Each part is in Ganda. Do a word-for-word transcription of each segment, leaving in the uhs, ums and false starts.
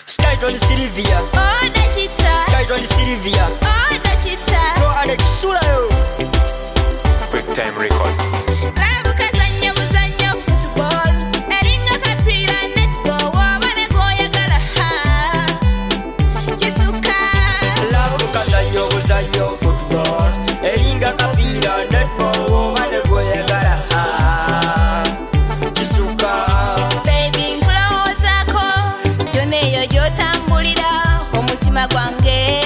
Skyton Sylvia. Oh, Dachita. Skyton Sylvia. Oh, Dachita. Pro Alex Sulayo. Quick Time Records. Labu kazanya muzanya football. Eringa kapira netball. Wabane goya gala ha. Jisuka. Labu kazanya muzanya football. Eringa kapira netball. Wabane goya gala ha. Jisuka. Baby ngulo zako. Yone yo jotambulira. Omutima gwange.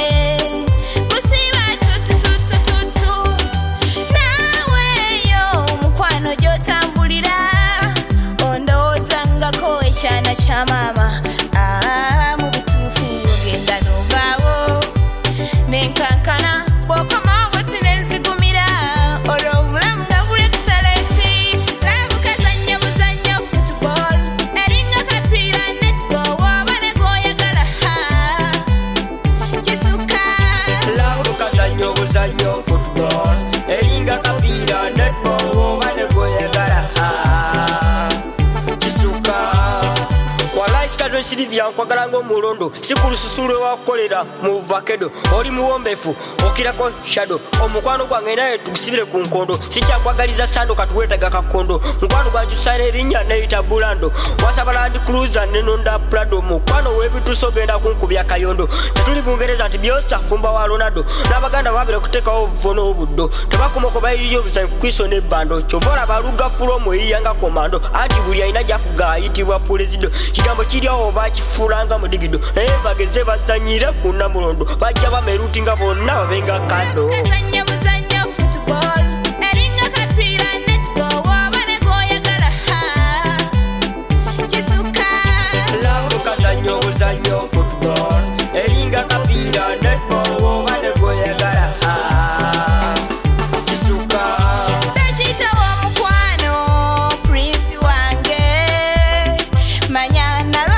Mama, ah, mubitufu ogenda novawo nenkankana bwokoma wotinenzigumira olwo obulamu nga buli excellenti labu kazanya muzanya football eringa kapiira netball woba ne goyagala ha kisuka labu kazanya muzanya football eringa kapiira netball woba ne goyagala ha kisuka Skyton Sylvia nkwagala ng'omulondo sikulususulwe wakukolera mu vakedo oli muwombefu okirako shadow omukwano gwange naye tugusibire ku nkondo sikyakwagaliza sando katuweetaga kakondo mukwano gwankyusa erinnya neyita bulando wasaba Land Cruiser nenonda Prado mukwano w'ebituuso ogenda kunkubya kayondo tetuli bungereza nti byosa fumba wa Ronaldo n'abaganda babire okuteekawo obuvo n'obuddo tebakomoko bayiriyo obuzanyi kukwiso n'ebbando kyova olaba lugafulo omweyiya nga komando anti buli alina gyafuga ayitibwa pulezido kigambo kiri awo bakifulanga mu digido naye bageze bazanyire ku namulondo bajja bameruti nga bonna babenga kado kazanya muzanya football eringa kapiira netball woba ne goyagala ha kisuka labu kazanya muzanya football eringa kapiira netball woba ne goyagala ha kisuka Dachita w'omukwano Prince wange manya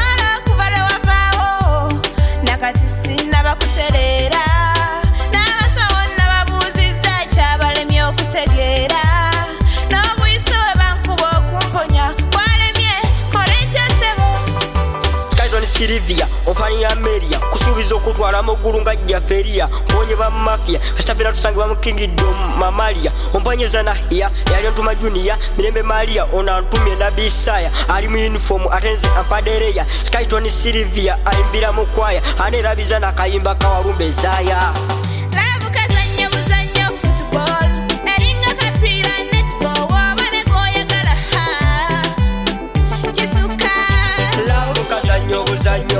bakuterera n'abasawo n'ababuuzizza kyabalemye okutegeera n'obuyise bwe bankuba okumponya walemye kolentyasebo Skyton Sylvia ofanira Meria kusuubiza okutwala mu ggulu nga Jafferia mbonye ba mafia kasitapera tusangibwa mu Kingdom Mamalia omponyeza na hiya yali ntuma Junior Mirembe Maria ona ntumye na Bisaya ali mu uniform atenze ampadereya Skyton Sylvia ayimbira mu kwaya anerabiza na kayimba kawalumbe zaya labu kazanya muzanya football eringa kapiira netball woba ne goyagala ha kisuka labu kazanya muzanya